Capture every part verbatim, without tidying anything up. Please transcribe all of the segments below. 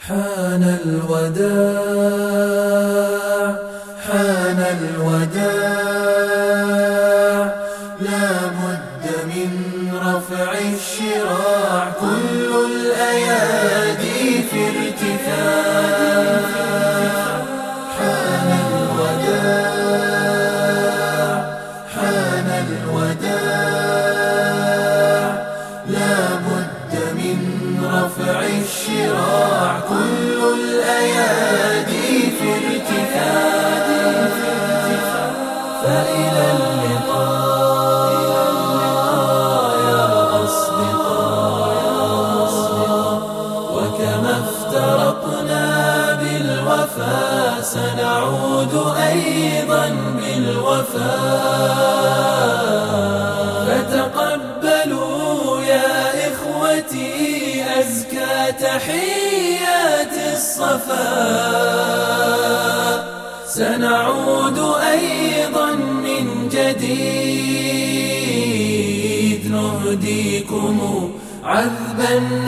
حان الوداع حان الوداع لا بد من رفع الشراع كل الأيادي في ارتفاع حان الوداع حان الوداع لا بد من رفع الشراع كل الأيادي في ارتفاع فإلى اللقاء يا أصدقاء وكما افترقنا بالوفاء سنعود أيضا بالوفاء فتقبلوا يا إخوتي أزكى تحيات الصفاء سنعود أيضا من جديد نهديكم عذب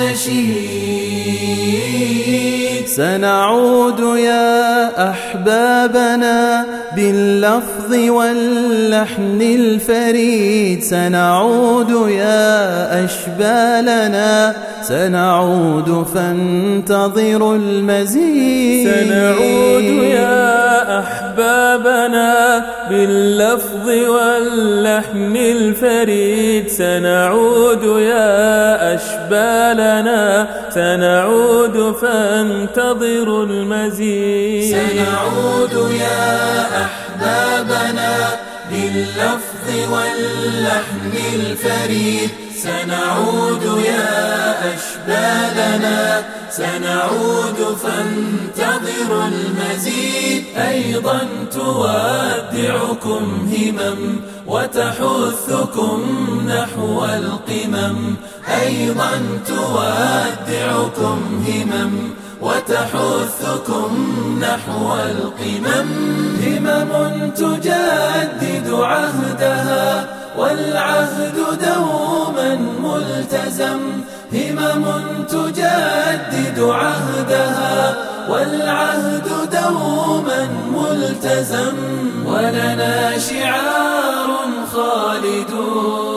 النشيد سنعود يا أحبابنا باللفظ واللحن الفريد سنعود يا أشبالنا سنعود فانتظروا المزيد سنعود يا أحبابنا باللفظ واللحن الفريد سنعود يا أشبالنا سنعود فانتظروا المزيد سنعود يا أحبابنا باللفظ واللحن الفريد سنعود يا أشبالنا سنعود فانتظروا المزيد أيضا تودعكم همم وتحثكم نحو القمم أيضا تودعكم همم وتحثكم نحو القمم همم تجدد عهدها والعهد دوما ملتزم همم تجدد عهدها والعهد دوما ملتزم ولنا شعار خالد